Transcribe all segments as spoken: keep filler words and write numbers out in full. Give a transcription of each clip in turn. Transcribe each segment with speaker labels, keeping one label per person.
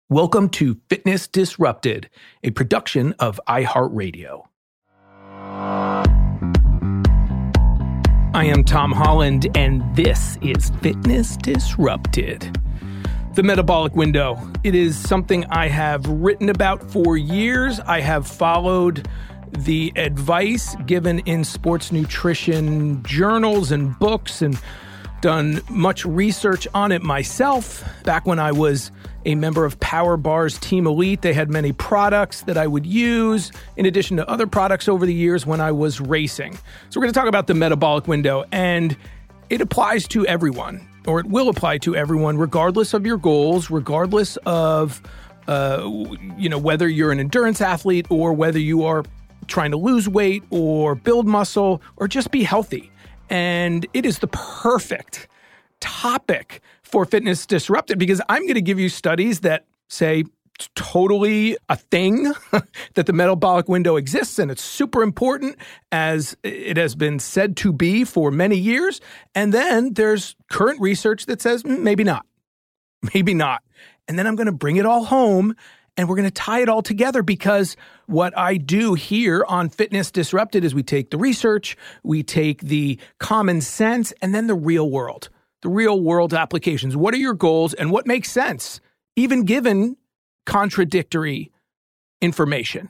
Speaker 1: Welcome to Fitness Disrupted, a production of iHeartRadio. I am Tom Holland, and this is Fitness Disrupted. The metabolic window. It is something I have written about for years. I have followed the advice given in sports nutrition journals and books and done much research on it myself. Back when I was a member of Power Bar's Team Elite, they had many products that I would use in addition to other products over the years when I was racing. So we're going to talk about the metabolic window, and it applies to everyone, or it will apply to everyone, regardless of your goals, regardless of uh, you know, whether you're an endurance athlete or whether you are trying to lose weight or build muscle or just be healthy. And it is the perfect topic for Fitness Disrupted because I'm going to give you studies that say it's totally a thing that the metabolic window exists, and it's super important as it has been said to be for many years. And then there's current research that says mm, maybe not, maybe not. And then I'm going to bring it all home and we're going to tie it all together because what I do here on Fitness Disrupted is we take the research, we take the common sense, and then the real world, the real world applications. What are your goals and what makes sense, even given contradictory information?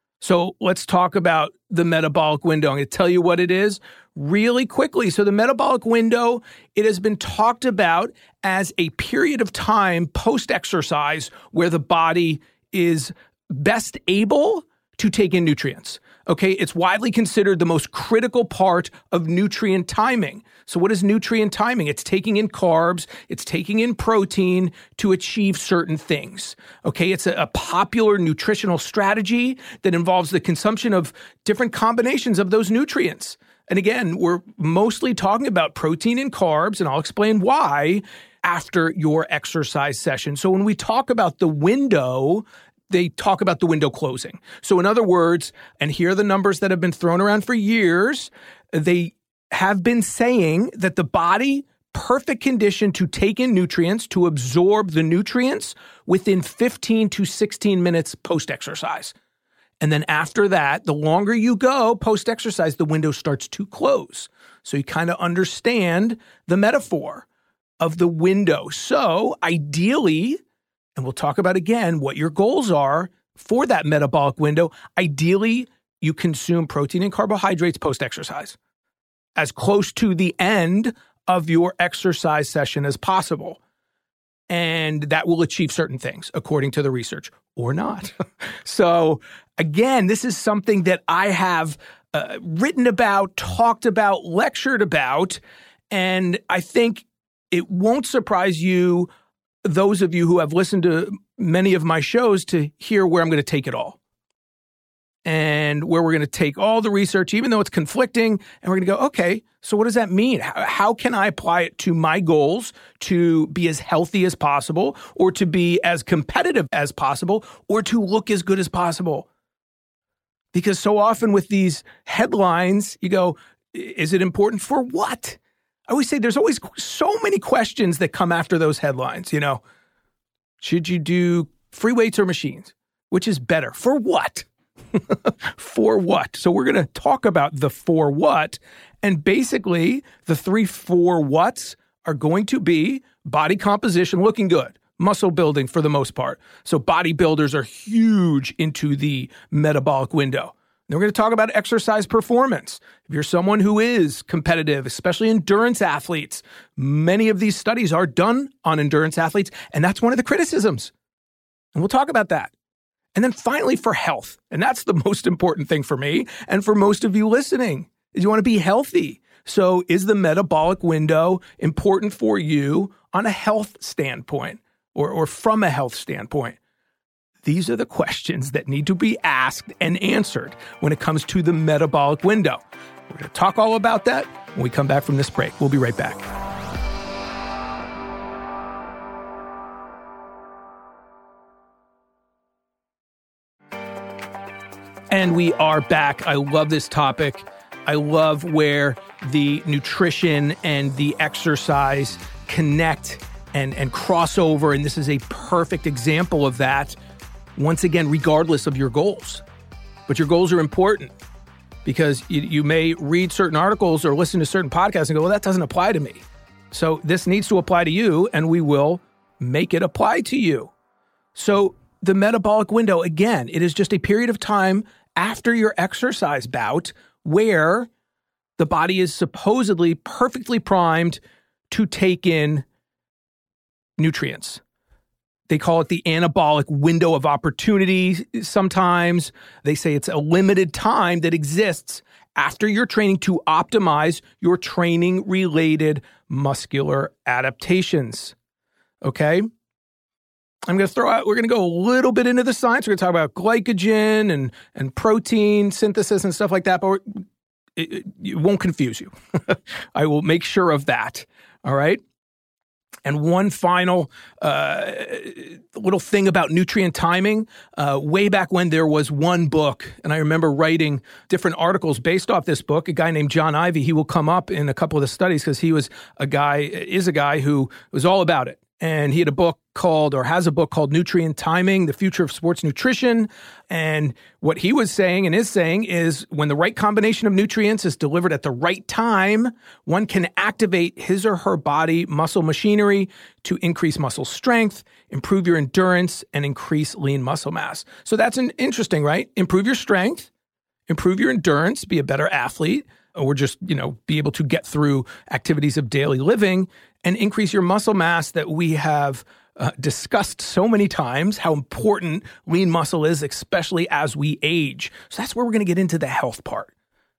Speaker 1: So let's talk about the metabolic window. I'm going to tell you what it is really quickly. So the metabolic window, it has been talked about as a period of time post-exercise where the body is best able to take in nutrients. Okay, it's widely considered the most critical part of nutrient timing. So what is nutrient timing? It's taking in carbs, it's taking in protein to achieve certain things. Okay, it's a, a popular nutritional strategy that involves the consumption of different combinations of those nutrients. And again, we're mostly talking about protein and carbs, and I'll explain why after your exercise session. So when we talk about the window, they talk about the window closing. So in other words, and here are the numbers that have been thrown around for years, they have been saying that the body, perfect condition to take in nutrients, to absorb the nutrients within fifteen to sixteen minutes post-exercise. And then after that, the longer you go post-exercise, the window starts to close. So you kind of understand the metaphor of the window. So ideally, and we'll talk about again what your goals are for that metabolic window. Ideally, you consume protein and carbohydrates post-exercise as close to the end of your exercise session as possible. And that will achieve certain things according to the research or not. So again, this is something that I have uh, written about, talked about, lectured about, and I think it won't surprise you, those of you who have listened to many of my shows, to hear where I'm going to take it all and where we're going to take all the research, even though it's conflicting, and we're going to go, okay, so what does that mean? How, how can I apply it to my goals to be as healthy as possible, or to be as competitive as possible, or to look as good as possible? Because so often with these headlines, you go, is it important for what? I always say there's always so many questions that come after those headlines. You know, should you do free weights or machines? Which is better? For what? For what? So we're going to talk about the for what. And basically, the three for whats are going to be body composition, looking good, muscle building for the most part. So bodybuilders are huge into the metabolic window. Then we're going to talk about exercise performance. If you're someone who is competitive, especially endurance athletes, many of these studies are done on endurance athletes, and that's one of the criticisms. And we'll talk about that. And then finally, for health, and that's the most important thing for me and for most of you listening, is you want to be healthy. So is the metabolic window important for you on a health standpoint or, or from a health standpoint? These are the questions that need to be asked and answered when it comes to the metabolic window. We're going to talk all about that when we come back from this break. We'll be right back. And we are back. I love this topic. I love where the nutrition and the exercise connect and, and cross over. And this is a perfect example of that, once again, regardless of your goals. But your goals are important because you, you may read certain articles or listen to certain podcasts and go, well, that doesn't apply to me. So this needs to apply to you, and we will make it apply to you. So the metabolic window, again, it is just a period of time after your exercise bout where the body is supposedly perfectly primed to take in nutrients. They call it the anabolic window of opportunity sometimes. They say it's a limited time that exists after your training to optimize your training-related muscular adaptations. Okay? I'm going to throw out, we're going to go a little bit into the science. We're going to talk about glycogen and, and protein synthesis and stuff like that, but we're, it, it won't confuse you. I will make sure of that. All right? And one final uh, little thing about nutrient timing. Uh, way back when there was one book, and I remember writing different articles based off this book, a guy named John Ivey, he will come up in a couple of the studies because he was a guy, is a guy who was all about it. And he had a book called, or has a book called Nutrient Timing, The Future of Sports Nutrition. And what he was saying and is saying is when the right combination of nutrients is delivered at the right time, one can activate his or her body muscle machinery to increase muscle strength, improve your endurance, and increase lean muscle mass. So that's an interesting, right? Improve your strength, improve your endurance, be a better athlete, or just, you know, be able to get through activities of daily living and increase your muscle mass that we have uh, discussed so many times, how important lean muscle is, especially as we age. So that's where we're going to get into the health part.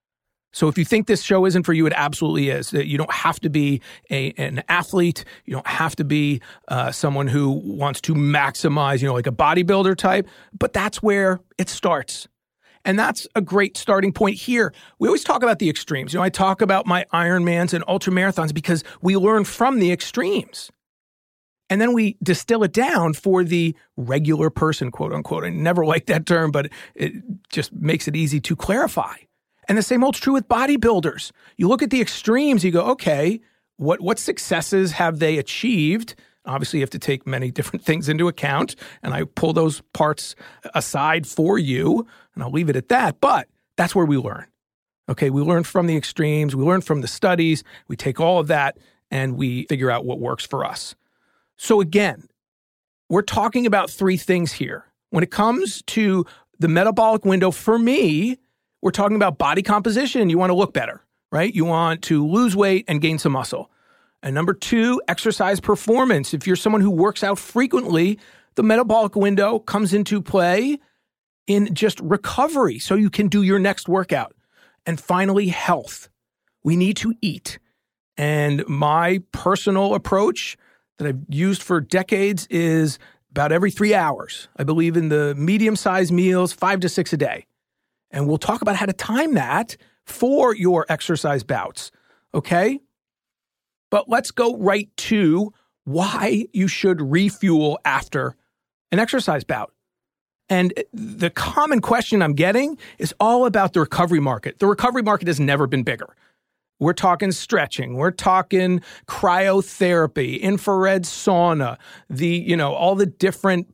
Speaker 1: So if you think this show isn't for you, it absolutely is. You don't have to be a, an athlete. You don't have to be uh, someone who wants to maximize, you know, like a bodybuilder type, but that's where it starts. And that's a great starting point here. We always talk about the extremes. You know, I talk about my Ironmans and ultramarathons because we learn from the extremes. And then we distill it down for the regular person, quote unquote. I never like that term, but it just makes it easy to clarify. And the same holds true with bodybuilders. You look at the extremes, you go, okay, what, what successes have they achieved? Obviously, you have to take many different things into account, and I pull those parts aside for you, and I'll leave it at that. But that's where we learn. Okay, we learn from the extremes, we learn from the studies, we take all of that, and we figure out what works for us. So again, we're talking about three things here. When it comes to the metabolic window, for me, we're talking about body composition. You want to look better, right? You want to lose weight and gain some muscle. And number two, exercise performance. If you're someone who works out frequently, the metabolic window comes into play in just recovery so you can do your next workout. And finally, health. We need to eat. And my personal approach that I've used for decades is about every three hours. I believe in the medium-sized meals, five to six a day. And we'll talk about how to time that for your exercise bouts, okay? But let's go right to why you should refuel after an exercise bout. And the common question I'm getting is all about the recovery market. The recovery market has never been bigger. We're talking stretching. We're talking cryotherapy, infrared sauna, the, you know, all the different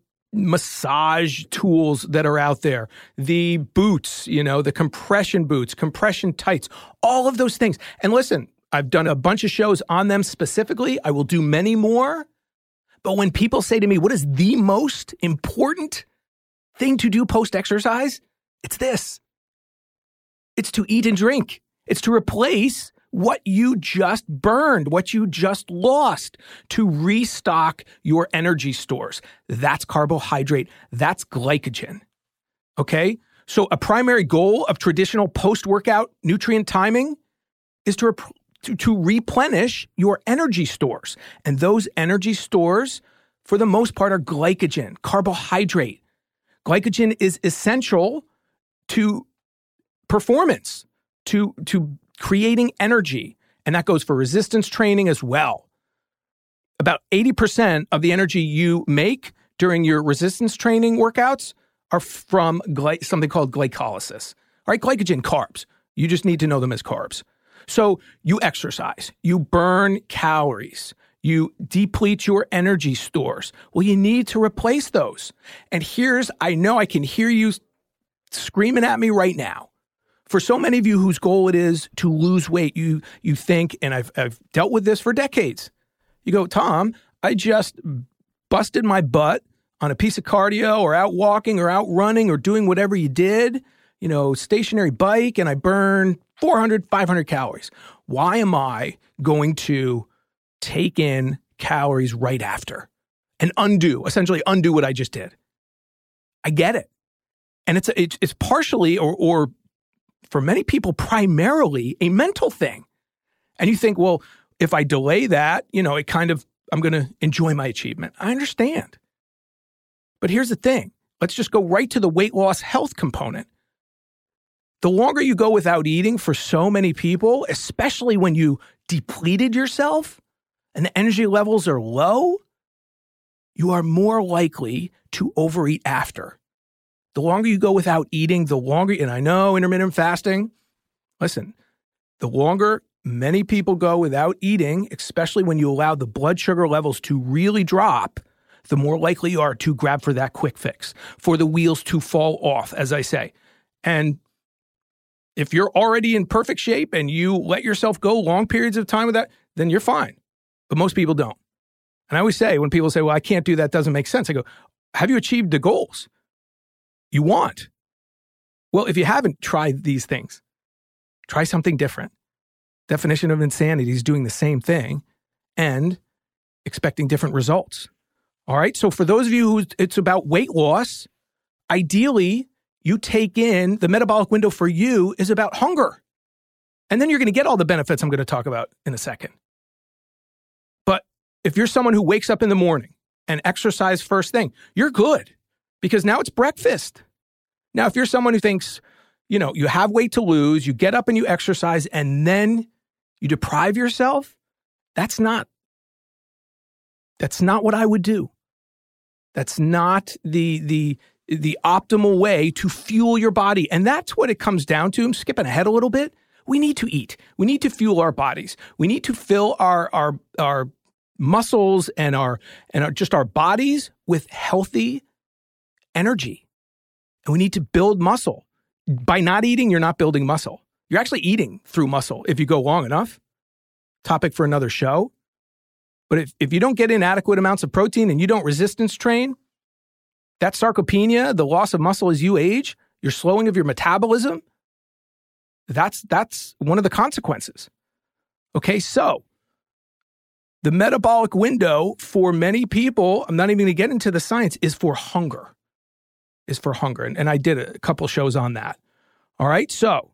Speaker 1: massage tools that are out there, the boots, you know, the compression boots, compression tights, all of those things. And listen, I've done a bunch of shows on them specifically. I will do many more. But when people say to me, what is the most important thing to do post-exercise? It's this. It's to eat and drink. It's to replace what you just burned, what you just lost, to restock your energy stores. That's carbohydrate. That's glycogen. Okay? So a primary goal of traditional post-workout nutrient timing is to rep- To, to replenish your energy stores. And those energy stores, for the most part, are glycogen, carbohydrate. Glycogen is essential to performance, to, to creating energy. And that goes for resistance training as well. About eighty percent of the energy you make during your resistance training workouts are from gly- something called glycolysis. All right, glycogen, carbs. You just need to know them as carbs. So you exercise, you burn calories, You deplete your energy stores. Well, you need to replace those. And here's, I know I can hear you screaming at me right now. For so many of you whose goal it is to lose weight, you you think, and I've I've dealt with this for decades. You go, Tom, I just busted my butt on a piece of cardio or out walking or out running or doing whatever you did, you know, stationary bike, and I burn four hundred, five hundred calories. Why am I going to take in calories right after and undo, essentially undo what I just did? I get it. And it's, it's, it's partially or, or for many people, primarily a mental thing. And you think, well, if I delay that, you know, it kind of, I'm going to enjoy my achievement. I understand. But here's the thing. Let's just go right to the weight loss health component. The longer you go without eating for so many people, especially when you depleted yourself and the energy levels are low, you are more likely to overeat after. The longer you go without eating, the longer, and I know intermittent fasting, listen, the longer many people go without eating, especially when you allow the blood sugar levels to really drop, the more likely you are to grab for that quick fix, for the wheels to fall off, as I say. And if you're already in perfect shape and you let yourself go long periods of time with that, then you're fine. But most people don't. And I always say, when people say, well, I can't do that, doesn't make sense, I go, have you achieved the goals you want? Well, if you haven't tried these things, try something different. Definition of insanity is doing the same thing and expecting different results. All right. So for those of you who it's about weight loss, ideally you take in the metabolic window for you is about hunger. And then you're going to get all the benefits I'm going to talk about in a second. But if you're someone who wakes up in the morning and exercise first thing, you're good because now it's breakfast. Now, if you're someone who thinks, you know, you have weight to lose, you get up and you exercise and then you deprive yourself, that's not, that's not what I would do. That's not the, the, the optimal way to fuel your body. And that's what it comes down to. I'm skipping ahead a little bit. We need to eat. We need to fuel our bodies. We need to fill our, our, our muscles and our, and our, just our bodies with healthy energy. And we need to build muscle. By not eating, you're not building muscle. You're actually eating through muscle if you go long enough. Topic for another show. But if, if you don't get in adequate amounts of protein and you don't resistance train, that sarcopenia, the loss of muscle as you age, your slowing of your metabolism, that's, that's one of the consequences. Okay, so the metabolic window for many people, I'm not even going to get into the science, is for hunger. Is for hunger. And, and I did a couple shows on that. All right, so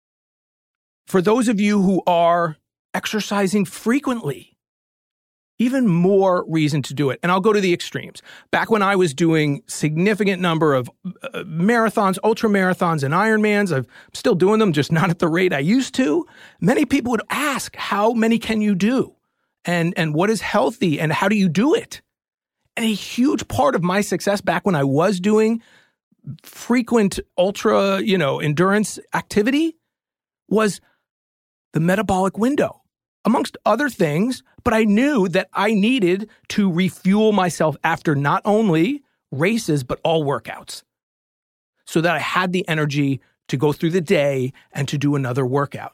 Speaker 1: for those of you who are exercising frequently, even more reason to do it. And I'll go to the extremes. Back when I was doing significant number of uh, marathons, ultra marathons, and Ironmans, I'm still doing them, just not at the rate I used to. Many people would ask, how many can you do? And, and what is healthy? And how do you do it? And a huge part of my success back when I was doing frequent ultra, you know, endurance activity was the metabolic window, amongst other things. But I knew that I needed to refuel myself after not only races, but all workouts, so that I had the energy to go through the day and to do another workout.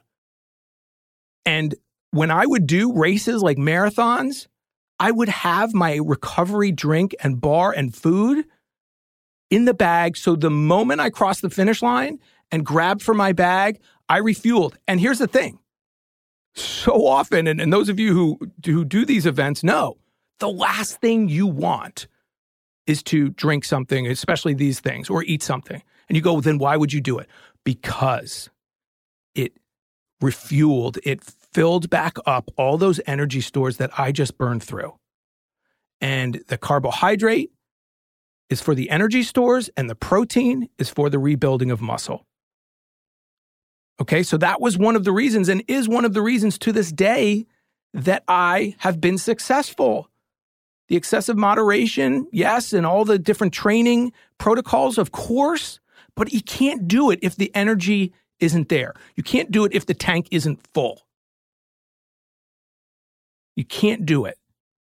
Speaker 1: And when I would do races like marathons, I would have my recovery drink and bar and food in the bag. So the moment I crossed the finish line and grabbed for my bag, I refueled. And here's the thing. So often, and, and those of you who, who do these events know, the last thing you want is to drink something, especially these things, or eat something. And you go, then why would you do it? Because it refueled, it filled back up all those energy stores that I just burned through. And the carbohydrate is for the energy stores, and the protein is for the rebuilding of muscle. Okay, so that was one of the reasons, and is one of the reasons to this day, that I have been successful. The excessive moderation, yes, and all the different training protocols, of course, but you can't do it if the energy isn't there. You can't do it if the tank isn't full. You can't do it.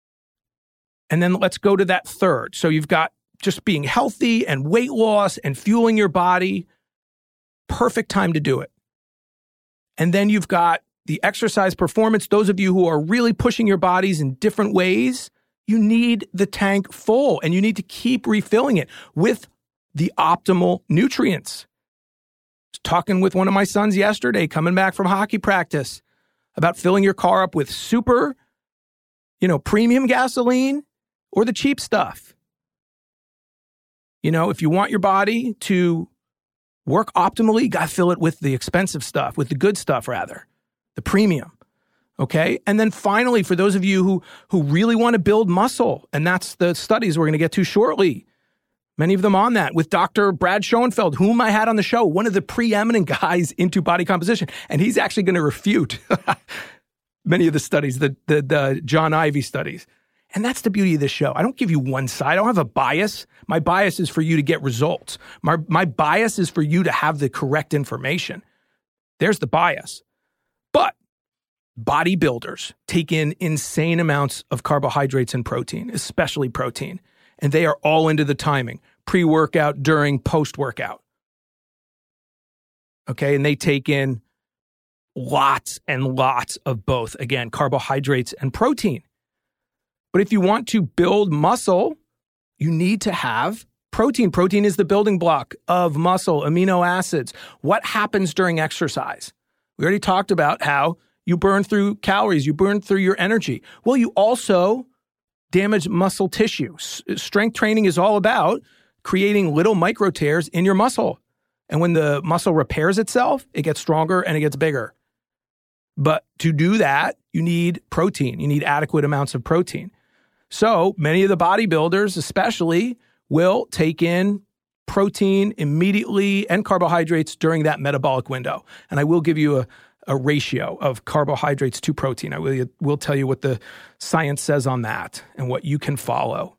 Speaker 1: And then let's go to that third. So you've got just being healthy and weight loss and fueling your body. Perfect time to do it. And then you've got the exercise performance. Those of you who are really pushing your bodies in different ways, you need the tank full and you need to keep refilling it with the optimal nutrients. I was talking with one of my sons yesterday, coming back from hockey practice, about filling your car up with super, you know, premium gasoline or the cheap stuff. You know, if you want your body to work optimally, you got to fill it with the expensive stuff, with the good stuff rather, the premium. Okay. And then finally, for those of you who, who really want to build muscle, and that's the studies we're going to get to shortly, many of them on that, with Doctor Brad Schoenfeld, whom I had on the show, one of the preeminent guys into body composition. And he's actually going to refute many of the studies, the, the, the John Ivey studies. And that's the beauty of this show. I don't give you one side. I don't have a bias. My bias is for you to get results. My, my bias is for you to have the correct information. There's the bias. But bodybuilders take in insane amounts of carbohydrates and protein, especially protein. And they are all into the timing, pre-workout, during, post-workout. Okay, and they take in lots and lots of both, again, carbohydrates and protein. But if you want to build muscle, you need to have protein. Protein is the building block of muscle, amino acids. What happens during exercise? We already talked about how you burn through calories, you burn through your energy. Well, you also damage muscle tissue. Strength training is all about creating little micro tears in your muscle. And when the muscle repairs itself, it gets stronger and it gets bigger. But to do that, you need protein. You need adequate amounts of protein. So many of the bodybuilders especially will take in protein immediately and carbohydrates during that metabolic window. And I will give you a, a ratio of carbohydrates to protein. I will, will tell you what the science says on that and what you can follow.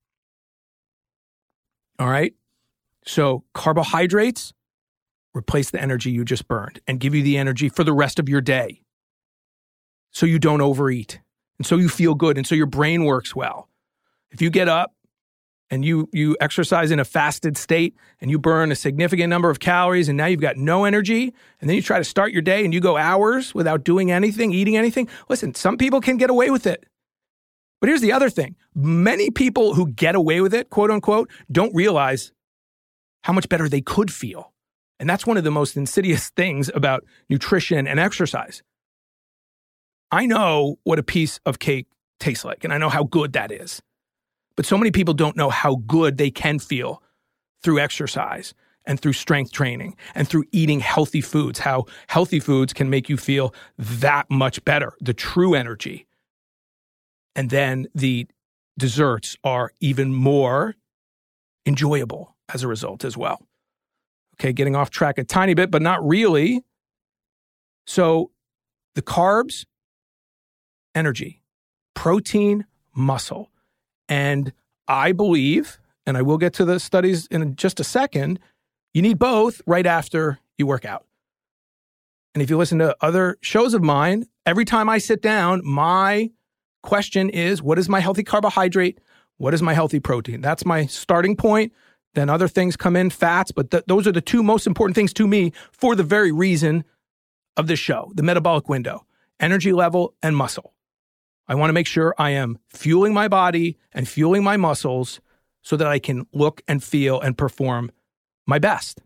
Speaker 1: All right? So carbohydrates replace the energy you just burned and give you the energy for the rest of your day so you don't overeat and so you feel good and so your brain works well. If you get up and you you exercise in a fasted state and you burn a significant number of calories and now you've got no energy and then you try to start your day and you go hours without doing anything, eating anything, listen, some people can get away with it. But here's the other thing. Many people who get away with it, quote unquote, don't realize how much better they could feel. And that's one of the most insidious things about nutrition and exercise. I know what a piece of cake tastes like, and I know how good that is. But so many people don't know how good they can feel through exercise and through strength training and through eating healthy foods, how healthy foods can make you feel that much better, the true energy. And then the desserts are even more enjoyable as a result as well. Okay, getting off track a tiny bit, but not really. So the carbs, energy, protein, muscle. And I believe, and I will get to the studies in just a second, you need both right after you work out. And if you listen to other shows of mine, every time I sit down, my question is, what is my healthy carbohydrate? What is my healthy protein? That's my starting point. Then other things come in, fats, but th- those are the two most important things to me for the very reason of this show, the metabolic window, energy level and muscle. I want to make sure I am fueling my body and fueling my muscles so that I can look and feel and perform my best.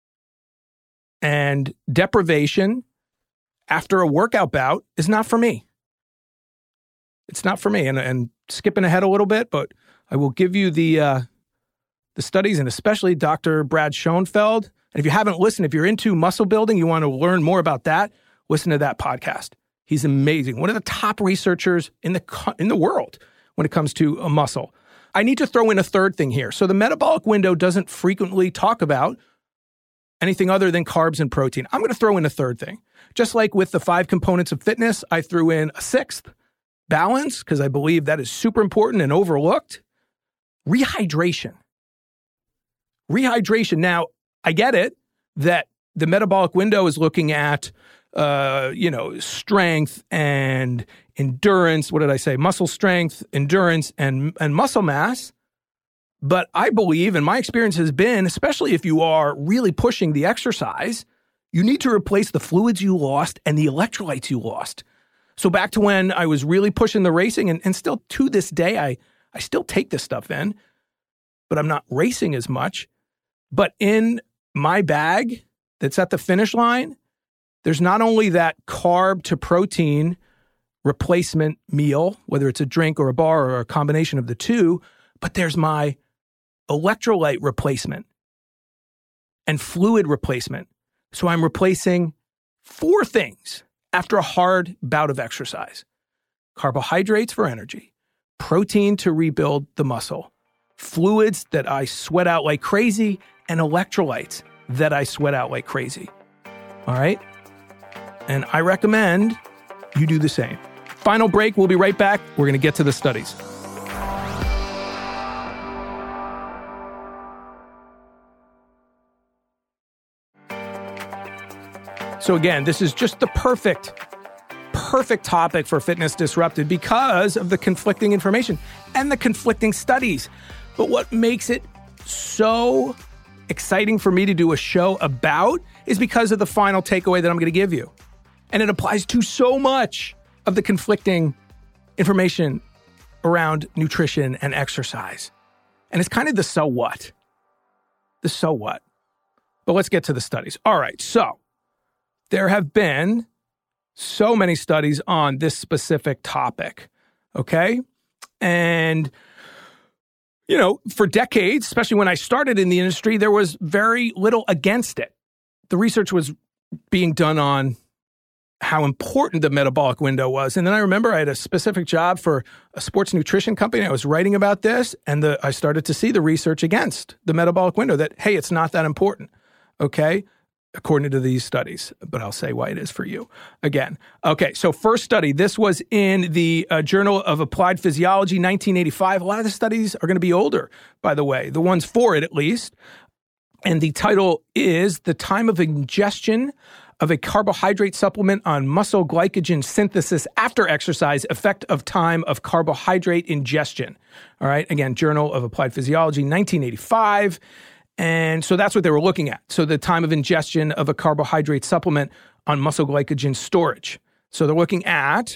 Speaker 1: And deprivation after a workout bout is not for me. It's not for me. And, and skipping ahead a little bit, but I will give you the uh, the studies, and especially Doctor Brad Schoenfeld. And if you haven't listened, if you're into muscle building, you want to learn more about that, listen to that podcast. He's amazing. One of the top researchers in the in the world when it comes to a muscle. I need to throw in a third thing here. So the metabolic window doesn't frequently talk about anything other than carbs and protein. I'm going to throw in a third thing. Just like with the five components of fitness, I threw in a sixth, balance, because I believe that is super important and overlooked. Rehydration. Rehydration. Now, I get it that the metabolic window is looking at uh, you know, strength and endurance. What did I say? Muscle strength, endurance, and, and muscle mass. But I believe, and my experience has been, especially if you are really pushing the exercise, you need to replace the fluids you lost and the electrolytes you lost. So back to when I was really pushing the racing, and, and still to this day, I, I still take this stuff in, but I'm not racing as much. But in my bag that's at the finish line, there's not only that carb to protein replacement meal, whether it's a drink or a bar or a combination of the two, but there's my electrolyte replacement and fluid replacement. So I'm replacing four things after a hard bout of exercise: carbohydrates for energy, protein to rebuild the muscle, fluids that I sweat out like crazy, and electrolytes that I sweat out like crazy. All right? And I recommend you do the same. Final break. We'll be right back. We're going to get to the studies. So again, this is just the perfect, perfect topic for Fitness Disrupted because of the conflicting information and the conflicting studies. But what makes it so exciting for me to do a show about is because of the final takeaway that I'm going to give you. And it applies to so much of the conflicting information around nutrition and exercise. And it's kind of the so what. The so what. But let's get to the studies. All right, so there have been so many studies on this specific topic, okay? And, you know, for decades, especially when I started in the industry, there was very little against it. The research was being done on how important the metabolic window was. And then I remember I had a specific job for a sports nutrition company. I was writing about this, and the, I started to see the research against the metabolic window that, hey, it's not that important, okay? According to these studies, but I'll say why it is for you again. Okay, so first study, this was in the uh, Journal of Applied Physiology, nineteen eighty-five. A lot of the studies are going to be older, by the way, the ones for it at least. And the title is The Time of Ingestion of a Carbohydrate Supplement on Muscle Glycogen Synthesis After Exercise, Effect of Time of Carbohydrate Ingestion. All right, again, Journal of Applied Physiology, nineteen eighty-five. And so that's what they were looking at. So the time of ingestion of a carbohydrate supplement on muscle glycogen storage. So they're looking at,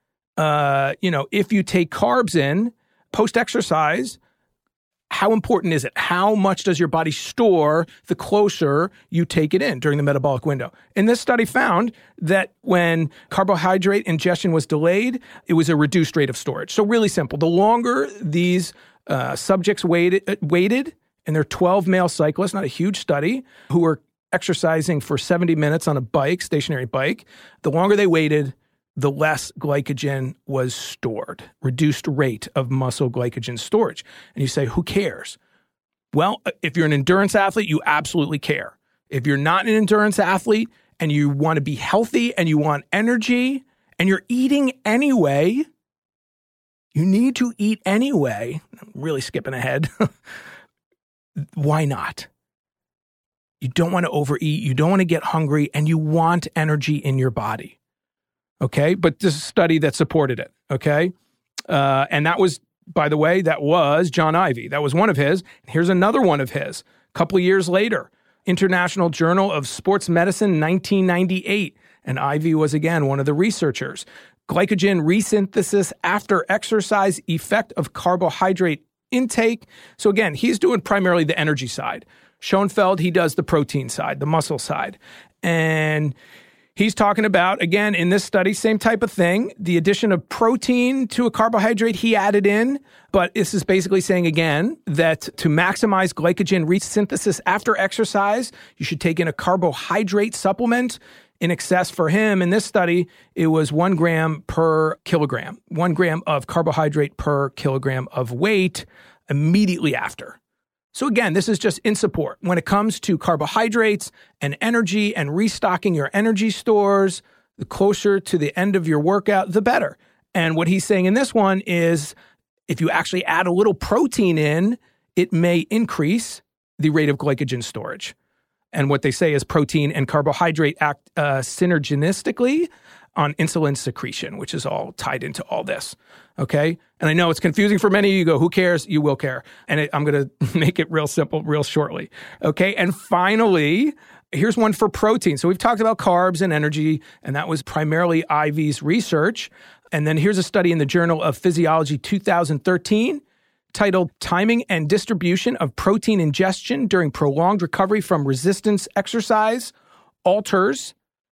Speaker 1: uh, you know, if you take carbs in post-exercise, how important is it? How much does your body store the closer you take it in during the metabolic window? And this study found that when carbohydrate ingestion was delayed, it was a reduced rate of storage. So really simple. The longer these uh, subjects waited, waited, and they're twelve male cyclists, not a huge study, who were exercising for seventy minutes on a bike, stationary bike. The longer they waited, the less glycogen was stored, reduced rate of muscle glycogen storage. And you say, who cares? Well, if you're an endurance athlete, you absolutely care. If you're not an endurance athlete and you want to be healthy and you want energy and you're eating anyway, you need to eat anyway. I'm really skipping ahead. Why not? You don't want to overeat, you don't want to get hungry, and you want energy in your body. Okay? But this is a study that supported it. Okay? Uh, and that was, by the way, that was John Ivey. That was one of his. Here's another one of his. A couple of years later, International Journal of Sports Medicine, nineteen ninety-eight. And Ivey was, again, one of the researchers. Glycogen resynthesis after exercise, effect of carbohydrate intake. So again, he's doing primarily the energy side. Schoenfeld, he does the protein side, the muscle side. And he's talking about, again, in this study, same type of thing, the addition of protein to a carbohydrate he added in. But this is basically saying, again, that to maximize glycogen resynthesis after exercise, you should take in a carbohydrate supplement. In excess for him, in this study, it was one gram per kilogram, one gram of carbohydrate per kilogram of weight immediately after. So again, this is just in support. When it comes to carbohydrates and energy and restocking your energy stores, the closer to the end of your workout, the better. And what he's saying in this one is if you actually add a little protein in, it may increase the rate of glycogen storage. And what they say is protein and carbohydrate act uh, synergistically on insulin secretion, which is all tied into all this, okay? And I know it's confusing for many of you. You go, who cares? You will care. And it, I'm going to make it real simple, real shortly, okay? And finally, here's one for protein. So we've talked about carbs and energy, and that was primarily I V's research. And then here's a study in the Journal of Physiology two thousand thirteen titled Timing and Distribution of Protein Ingestion During Prolonged Recovery from Resistance Exercise Alters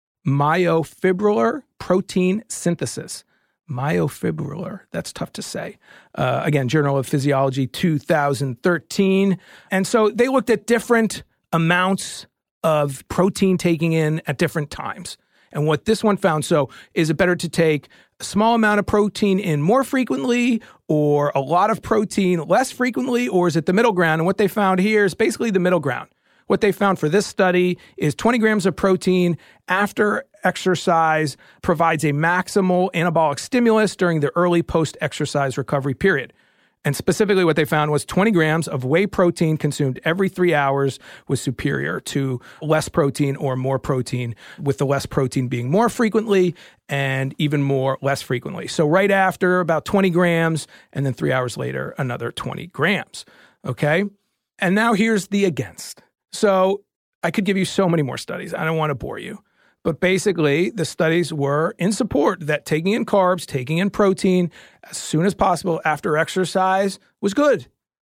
Speaker 1: Myofibrillar Protein Synthesis. Myofibrillar, that's tough to say. Uh, again, Journal of Physiology two thousand thirteen. And so they looked at different amounts of protein taking in at different times. And what this one found, so is it better to take a small amount of protein in more frequently or a lot of protein less frequently, or is it the middle ground? And what they found here is basically the middle ground. What they found for this study is twenty grams of protein after exercise provides a maximal anabolic stimulus during the early post-exercise recovery period. And specifically what they found was twenty grams of whey protein consumed every three hours was superior to less protein or more protein, with the less protein being more frequently and even more less frequently. So right after, about twenty grams, and then three hours later, another twenty grams, okay? And now here's the against. So I could give you so many more studies. I don't want to bore you. But basically, the studies were in support that taking in carbs, taking in protein as soon as possible after exercise was good.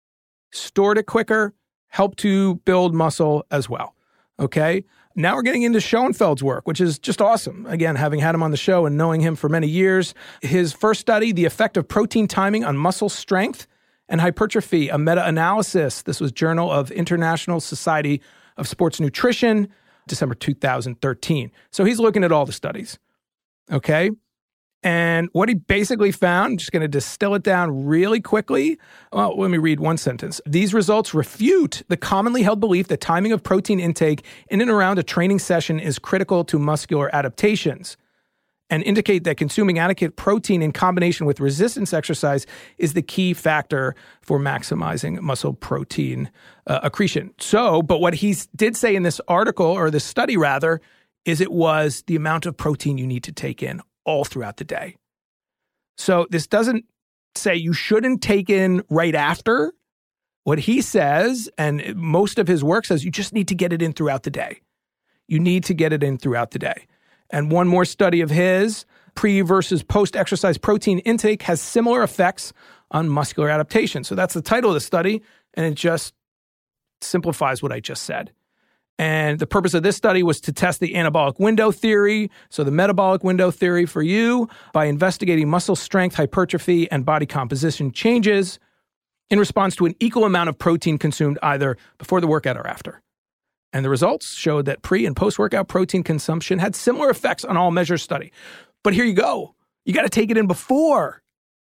Speaker 1: Stored it quicker, helped to build muscle as well. Okay? Now we're getting into Schoenfeld's work, which is just awesome. Again, having had him on the show and knowing him for many years. His first study, The Effect of Protein Timing on Muscle Strength and Hypertrophy, a meta-analysis. This was Journal of International Society of Sports Nutrition, December two thousand thirteen. So he's looking at all the studies, okay? And what he basically found, I'm just going to distill it down really quickly. Well, let me read one sentence. These results refute the commonly held belief that timing of protein intake in and around a training session is critical to muscular adaptations, and indicate that consuming adequate protein in combination with resistance exercise is the key factor for maximizing muscle protein uh, accretion. So, but what he did say in this article, or this study rather, is it was the amount of protein you need to take in all throughout the day. So this doesn't say you shouldn't take in right after. What he says, and most of his work says, you just need to get it in throughout the day. You need to get it in throughout the day. And one more study of his, pre versus post-exercise protein intake has similar effects on muscular adaptation. So that's the title of the study, and it just simplifies what I just said. And the purpose of this study was to test the anabolic window theory, so the metabolic window theory for you, by investigating muscle strength, hypertrophy, and body composition changes in response to an equal amount of protein consumed either before the workout or after. And the results showed that pre- and post-workout protein consumption had similar effects on all measures study. But here you go. You got to take it in before.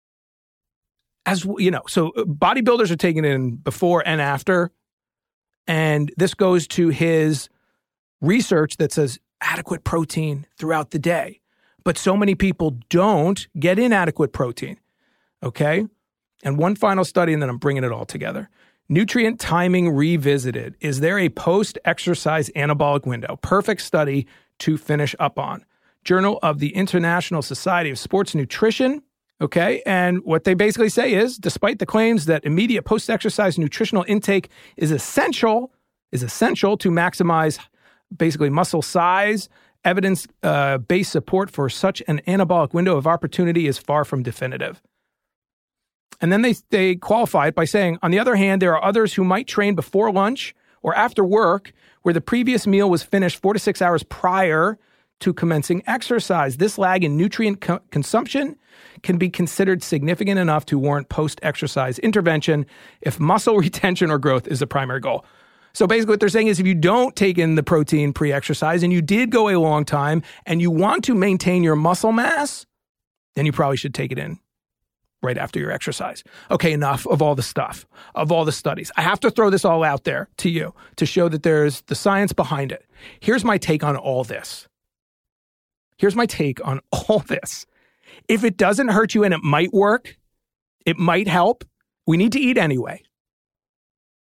Speaker 1: As you know, so bodybuilders are taking it in before and after. And this goes to his research that says adequate protein throughout the day. But so many people don't get in adequate protein. Okay? And one final study, and then I'm bringing it all together. Nutrient Timing Revisited. Is there a post-exercise anabolic window? Perfect study to finish up on. Journal of the International Society of Sports Nutrition. Okay, and what they basically say is, despite the claims that immediate post-exercise nutritional intake is essential, is essential to maximize basically muscle size, evidence-based support for such an anabolic window of opportunity is far from definitive. And then they they qualify it by saying, on the other hand, there are others who might train before lunch or after work where the previous meal was finished four to six hours prior to commencing exercise. This lag in nutrient co- consumption can be considered significant enough to warrant post-exercise intervention if muscle retention or growth is the primary goal. So basically what they're saying is if you don't take in the protein pre-exercise and you did go a long time and you want to maintain your muscle mass, then you probably should take it in right after your exercise. Okay, enough of all the stuff, of all the studies. I have to throw this all out there to you to show that there's the science behind it. Here's my take on all this. Here's my take on all this. If it doesn't hurt you and it might work, it might help, we need to eat anyway.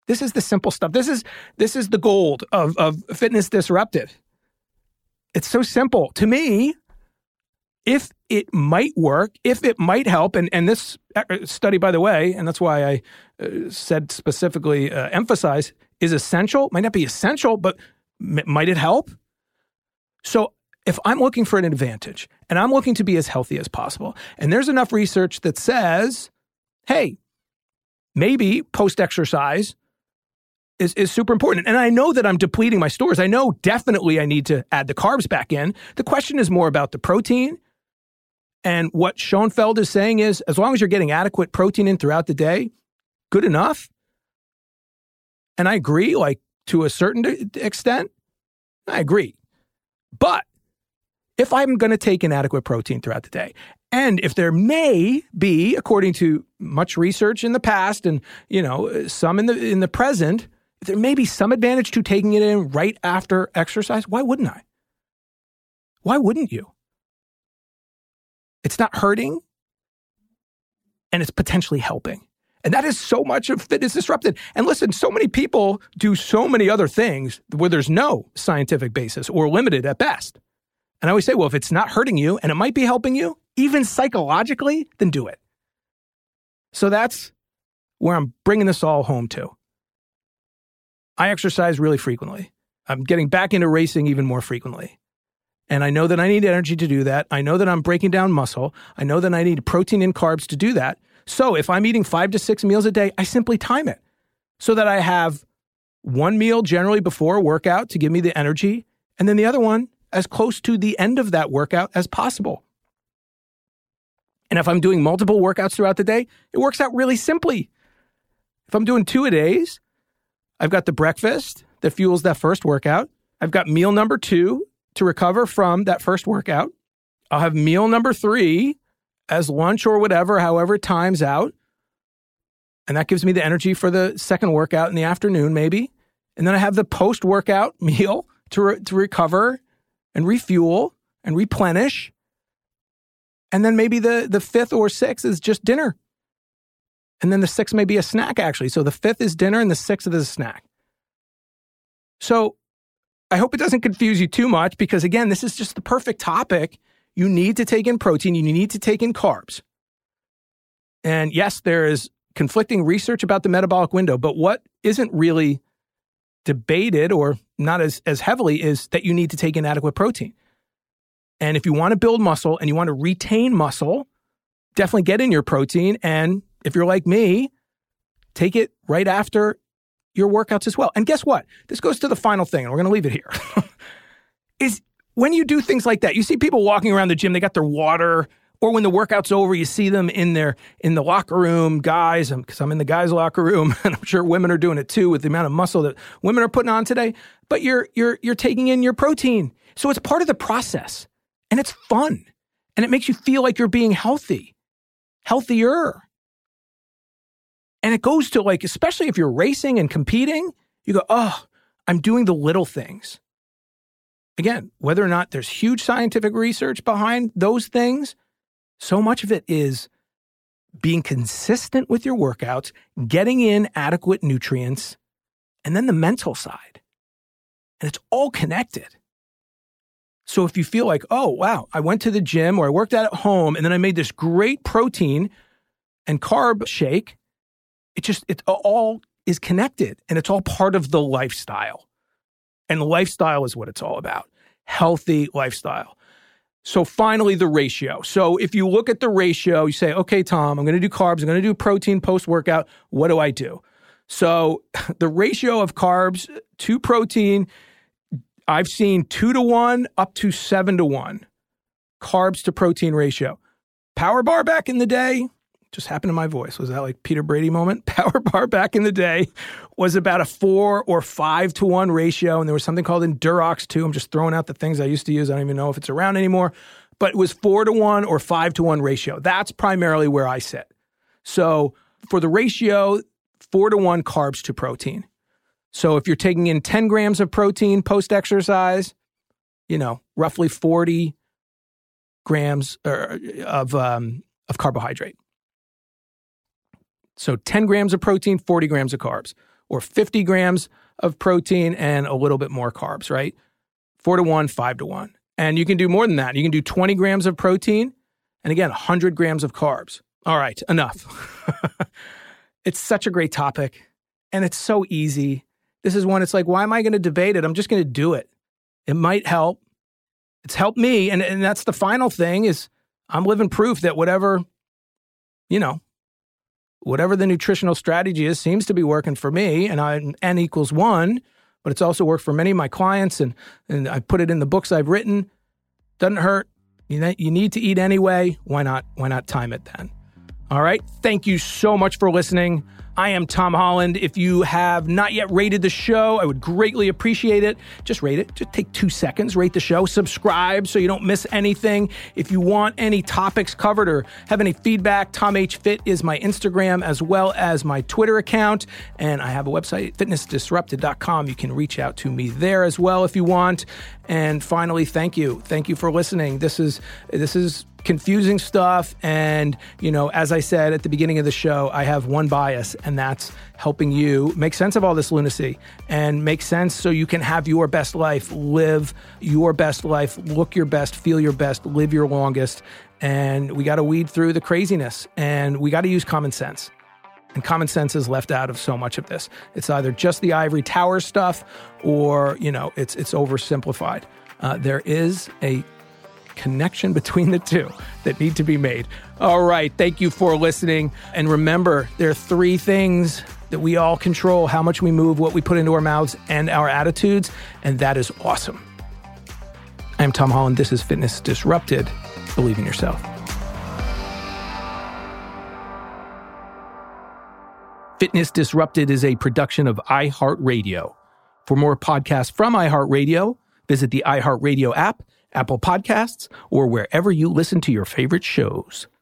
Speaker 1: This is the simple stuff. This is this is the gold of, of Fitness Disrupted. It's so simple. To me, if it might work, if it might help, and, and this study, by the way, and that's why I uh, said specifically uh, emphasize, is essential. Might not be essential, but m- might it help? So if I'm looking for an advantage and I'm looking to be as healthy as possible, and there's enough research that says, hey, maybe post-exercise is, is super important. And I know that I'm depleting my stores. I know definitely I need to add the carbs back in. The question is more about the protein. And what Schoenfeld is saying is, as long as you're getting adequate protein in throughout the day, good enough. And I agree, like to a certain extent, I agree. But if I'm going to take inadequate protein throughout the day, and if there may be, according to much research in the past and, you know, some in the in the present, if there may be some advantage to taking it in right after exercise, why wouldn't I? Why wouldn't you? It's not hurting, and it's potentially helping. And that is so much of Fitness Disrupted. And listen, so many people do so many other things where there's no scientific basis or limited at best. And I always say, well, if it's not hurting you and it might be helping you, even psychologically, then do it. So that's where I'm bringing this all home to. I exercise really frequently. I'm getting back into racing even more frequently. And I know that I need energy to do that. I know that I'm breaking down muscle. I know that I need protein and carbs to do that. So if I'm eating five to six meals a day, I simply time it so that I have one meal generally before a workout to give me the energy, and then the other one as close to the end of that workout as possible. And if I'm doing multiple workouts throughout the day, it works out really simply. If I'm doing two a days, I've got the breakfast that fuels that first workout. I've got meal number two to recover from that first workout. I'll have meal number three as lunch or whatever, however it times out. And that gives me the energy for the second workout in the afternoon, maybe. And then I have the post-workout meal to, re- to recover and refuel and replenish. And then maybe the, the fifth or sixth is just dinner. And then the sixth may be a snack, actually. So the fifth is dinner and the sixth is a snack. So I hope it doesn't confuse you too much because, again, this is just the perfect topic. You need to take in protein. You need to take in carbs. And yes, there is conflicting research about the metabolic window, but what isn't really debated or not as, as heavily is that you need to take in adequate protein. And if you want to build muscle and you want to retain muscle, definitely get in your protein. And if you're like me, take it right after your workouts as well. And guess what? This goes to the final thing, and we're going to leave it here. is when you do things like that, you see people walking around the gym, they got their water, or when the workout's over, you see them in their in the locker room, guys, because I'm in the guys' locker room, and I'm sure women are doing it too with the amount of muscle that women are putting on today. But you're you're you're taking in your protein. So it's part of the process. And it's fun. And it makes you feel like you're being healthy, healthier. And it goes to like, especially if you're racing and competing, you go, oh, I'm doing the little things. Again, whether or not there's huge scientific research behind those things, so much of it is being consistent with your workouts, getting in adequate nutrients, and then the mental side. And it's all connected. So if you feel like, oh, wow, I went to the gym or I worked out at home and then I made this great protein and carb shake, it just, it all is connected and it's all part of the lifestyle. And the lifestyle is what it's all about. Healthy lifestyle. So finally, the ratio. So if you look at the ratio, you say, okay, Tom, I'm going to do carbs. I'm going to do protein post-workout. What do I do? So the ratio of carbs to protein, I've seen two to one up to seven to one carbs to protein ratio. Power bar back in the day, just happened to my voice. Was that like Peter Brady moment? Power bar back in the day was about a four or five to one ratio. And there was something called Endurox too. I'm just throwing out the things I used to use. I don't even know if it's around anymore, but it was four to one or five to one ratio. That's primarily where I sit. So for the ratio, four to one carbs to protein. So if you're taking in ten grams of protein post-exercise, you know, roughly forty grams of um, of carbohydrate. So ten grams of protein, forty grams of carbs. or fifty grams of protein and a little bit more carbs, right? Four to one, five to one. And you can do more than that. You can do twenty grams of protein and again, one hundred grams of carbs. All right, enough. It's such a great topic and it's so easy. This is one, it's like, why am I going to debate it? I'm just going to do it. It might help. It's helped me. And, and that's the final thing is I'm living proof that whatever, you know, whatever the nutritional strategy is seems to be working for me, and I N equals one, but it's also worked for many of my clients, and, and I put it in the books I've written. Doesn't hurt. You know, you need to eat anyway. Why not? Why not time it then? All right. Thank you so much for listening. I am Tom Holland. If you have not yet rated the show, I would greatly appreciate it. Just rate it. Just take two seconds, rate the show, subscribe so you don't miss anything. If you want any topics covered or have any feedback, Tom H Fit is my Instagram as well as my Twitter account. And I have a website, fitness disrupted dot com. You can reach out to me there as well if you want. And finally, thank you. Thank you for listening. This is, this is, confusing stuff. And, you know, as I said at the beginning of the show, I have one bias, and that's helping you make sense of all this lunacy and make sense so you can have your best life, live your best life, look your best, feel your best, live your longest. And we got to weed through the craziness, and we got to use common sense. And common sense is left out of so much of this. It's either just the ivory tower stuff or, you know, it's it's oversimplified. Uh, there is a connection between the two that need to be made. All right. Thank you for listening. And remember, there are three things that we all control: how much we move, what we put into our mouths, and our attitudes. And that is awesome. I'm Tom Holland. This is Fitness Disrupted. Believe in yourself. Fitness Disrupted is a production of iHeartRadio. For more podcasts from iHeartRadio, visit the iHeartRadio app, Apple Podcasts, or wherever you listen to your favorite shows.